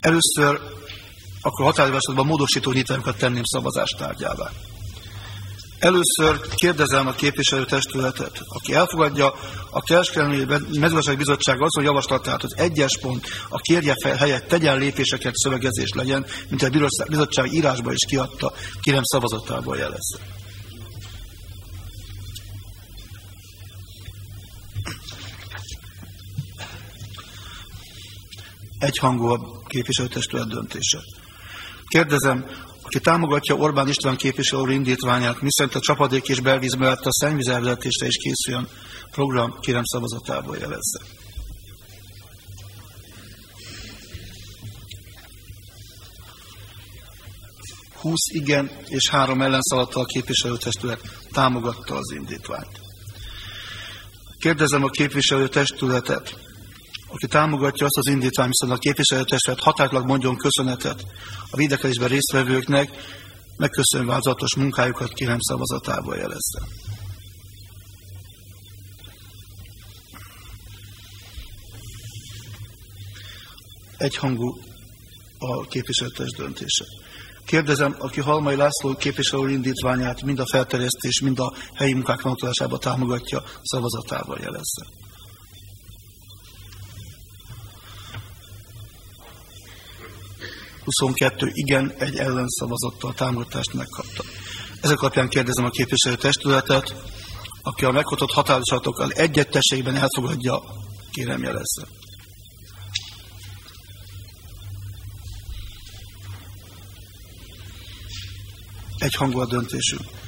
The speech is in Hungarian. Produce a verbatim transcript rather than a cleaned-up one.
Először akkor határozatban módosító nyitványokat tenném szavazás tárgyává. Először kérdezem a képviselőtestületet, aki elfogadja a Kereskedelmi Mezőgazdasági Bizottság azon javaslatát, hogy egyes pont a kérje fel helyett tegyen lépéseket szövegezés legyen, mint a bizottság írásba is kiadta, kérem szavazatából jelezze. Egyhangú a képviselőtestület döntése. Kérdezem, aki támogatja Orbán István képviselő úr indítványát, miszerint a csapadék és belvíz mellett a szennyvízelvezetésre is készüljön program, kérem szavazatából jelezze. húsz igen és három ellenszavazattal a képviselőtestület támogatta az indítványt. Kérdezem a képviselőtestületet, aki támogatja azt az indítványt, viszont a képviselőtestület határozatlag mondjon köszönetet a védekezésben résztvevőknek, megköszönve változatos munkájukat, kérem szavazatából jelezze. Egyhangú a képviselőtest döntése. Kérdezem, aki Halmai László képviselő indítványát mind a felterjesztés, mind a helyi munkák megoldásába támogatja, szavazatával jelezze. huszonkettő igen, egy ellenszavazattal támogatást megkapta. Ezek alapján kérdezem a képviselőtestületet, aki a meghozott határozatokkal egyetességben elfogadja, kérem jelezze. Egyhangú a döntésünk.